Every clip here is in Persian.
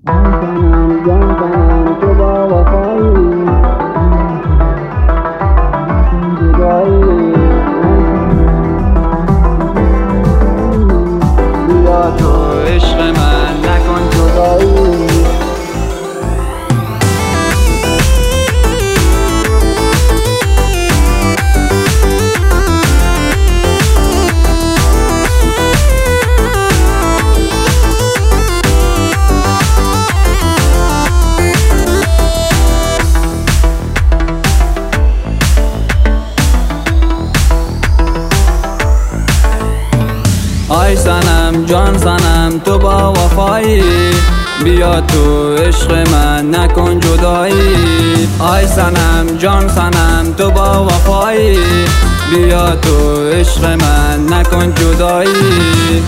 آی صنم جان صنم تو با وفایی، بیا تو عشق من نکن جدایی. آی صنم جان صنم تو با وفایی، بیا تو عشق من نکن جدایی.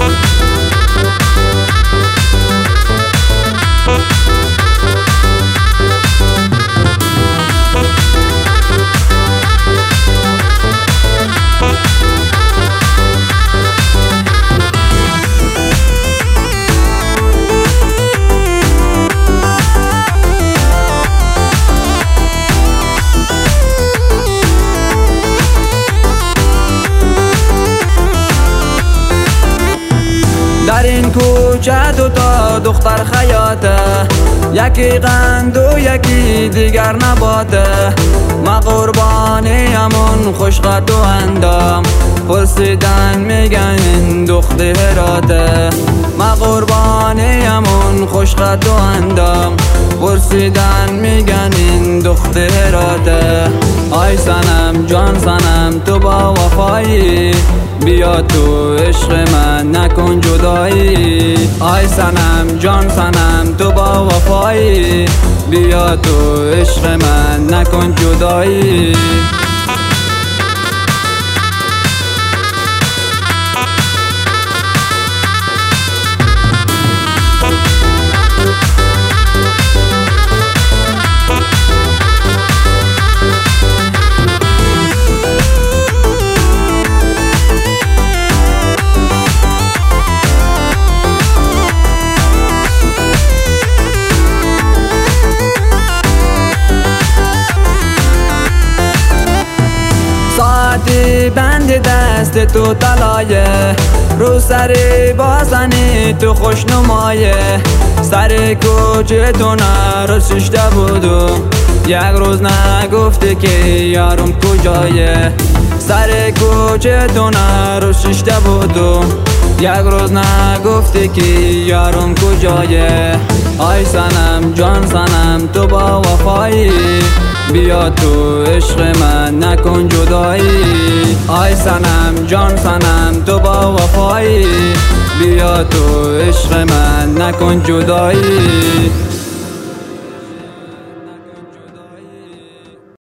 در این کوچه دوتا دختر خیاطه، یکی قند و یکی دیگر نباته. ما قربانی همون خوشقد و اندام، پرسیدن میگن این دختراته. ما قربانی همون خوشقد و اندام، پرسیدن میگن این دختراته. آی صنم جان صنم تو با وفایی، بیا تو عشق من نکن جدایی. آی صنم جان صنم تو با وفایی، بیا تو عشق من نکن جدایی. بند دست تو طلایه، رو سر بازنی تو خوش نمایه. سر کوچه تو نرسیشته بودو، یک روز نگفته که یارم کجایه. سر کوچه تو نرسیشته بودو، یک روز نگفته که یارم کجایه. آی صنم جان صنم تو با وفایی، بیا تو عشق من نکن جدایی. آی صنم جان صنم تو با وفایی، بیا تو عشق من نکن جدایی.